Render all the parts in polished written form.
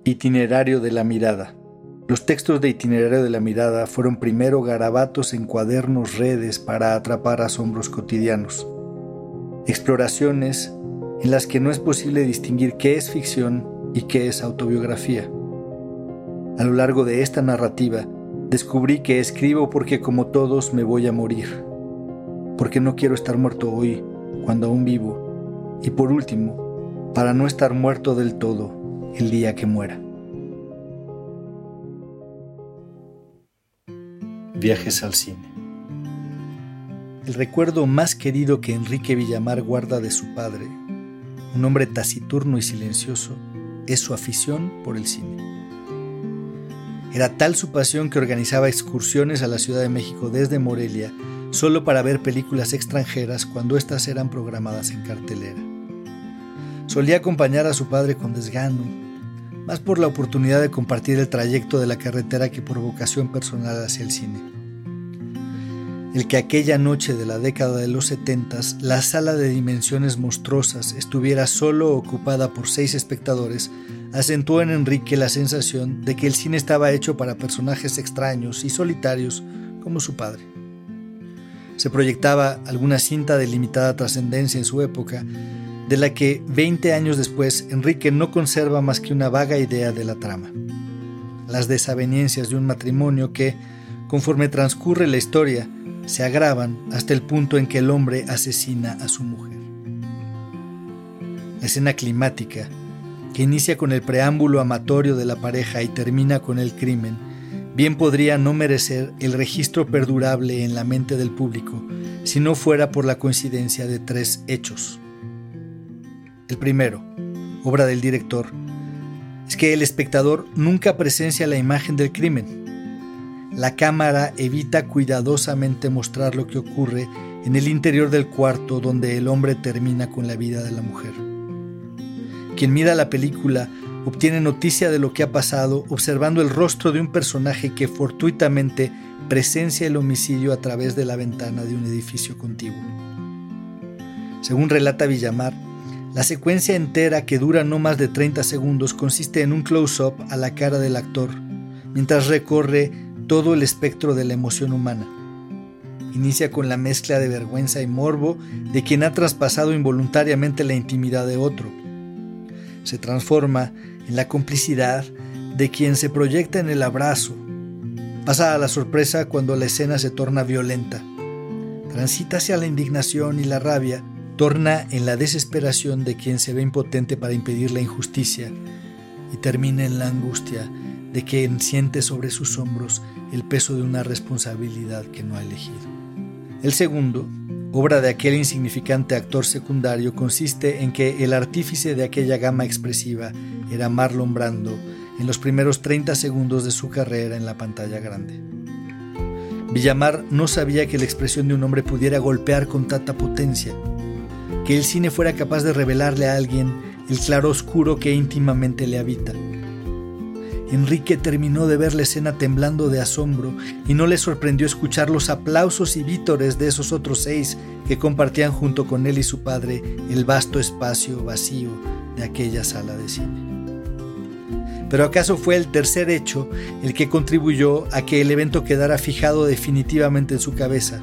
Itinerario de la mirada. Los textos de Itinerario de la mirada fueron primero garabatos en cuadernos redes para atrapar asombros cotidianos. Exploraciones en las que no es posible distinguir qué es ficción y qué es autobiografía. A lo largo de esta narrativa, descubrí que escribo porque como todos me voy a morir, porque no quiero estar muerto hoy, cuando aún vivo, y por último, para no estar muerto del todo el día que muera. Viajes al cine. El recuerdo más querido que Enrique Villamar guarda de su padre, un hombre taciturno y silencioso, es su afición por el cine. Era tal su pasión que organizaba excursiones a la Ciudad de México desde Morelia solo para ver películas extranjeras cuando éstas eran programadas en cartelera. Solía acompañar a su padre con desgano, más por la oportunidad de compartir el trayecto de la carretera que por vocación personal hacia el cine. El que aquella noche de la década de los 70s la sala de dimensiones monstruosas estuviera solo ocupada por 6 espectadores acentuó en Enrique la sensación de que el cine estaba hecho para personajes extraños y solitarios como su padre. Se proyectaba alguna cinta de limitada trascendencia en su época, de la que 20 años después Enrique no conserva más que una vaga idea de la trama. Las desavenencias de un matrimonio que, conforme transcurre la historia, se agravan hasta el punto en que el hombre asesina a su mujer. La escena climática, que inicia con el preámbulo amatorio de la pareja y termina con el crimen, bien podría no merecer el registro perdurable en la mente del público si no fuera por la coincidencia de 3 hechos. El primero, obra del director, es que el espectador nunca presencia la imagen del crimen. La cámara evita cuidadosamente mostrar lo que ocurre en el interior del cuarto donde el hombre termina con la vida de la mujer. Quien mira la película obtiene noticia de lo que ha pasado observando el rostro de un personaje que fortuitamente presencia el homicidio a través de la ventana de un edificio contiguo. Según relata Villamar, la secuencia entera, que dura no más de 30 segundos, consiste en un close-up a la cara del actor, mientras recorre todo el espectro de la emoción humana. Inicia con la mezcla de vergüenza y morbo de quien ha traspasado involuntariamente la intimidad de otro. Se transforma en la complicidad de quien se proyecta en el abrazo. Pasa a la sorpresa cuando la escena se torna violenta. Transita hacia la indignación y la rabia, torna en la desesperación de quien se ve impotente para impedir la injusticia y termina en la angustia de quien siente sobre sus hombros el peso de una responsabilidad que no ha elegido. El segundo, obra de aquel insignificante actor secundario, consiste en que el artífice de aquella gama expresiva era Marlon Brando en los primeros 30 segundos de su carrera en la pantalla grande. Villamar no sabía que la expresión de un hombre pudiera golpear con tanta potencia, que el cine fuera capaz de revelarle a alguien el claroscuro que íntimamente le habita. Enrique terminó de ver la escena temblando de asombro y no le sorprendió escuchar los aplausos y vítores de esos otros 6 que compartían junto con él y su padre el vasto espacio vacío de aquella sala de cine. ¿Pero acaso fue el tercer hecho el que contribuyó a que el evento quedara fijado definitivamente en su cabeza?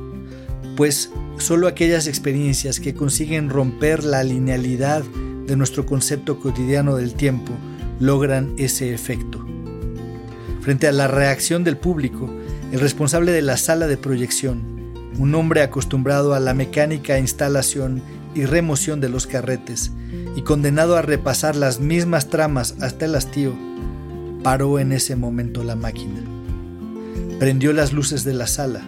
Pues solo aquellas experiencias que consiguen romper la linealidad de nuestro concepto cotidiano del tiempo logran ese efecto. Frente a la reacción del público, el responsable de la sala de proyección, un hombre acostumbrado a la mecánica instalación y remoción de los carretes y condenado a repasar las mismas tramas hasta el hastío, paró en ese momento la máquina. Prendió las luces de la sala,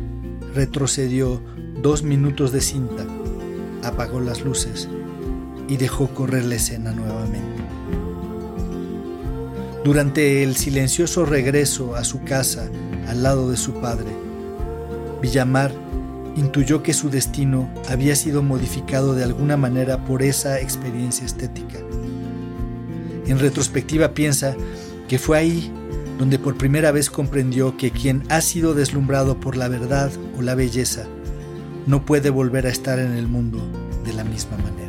retrocedió 2 minutos de cinta, apagó las luces y dejó correr la escena nuevamente. Durante el silencioso regreso a su casa al lado de su padre, Villamar intuyó que su destino había sido modificado de alguna manera por esa experiencia estética. En retrospectiva piensa que fue ahí donde por primera vez comprendió que quien ha sido deslumbrado por la verdad o la belleza no puede volver a estar en el mundo de la misma manera.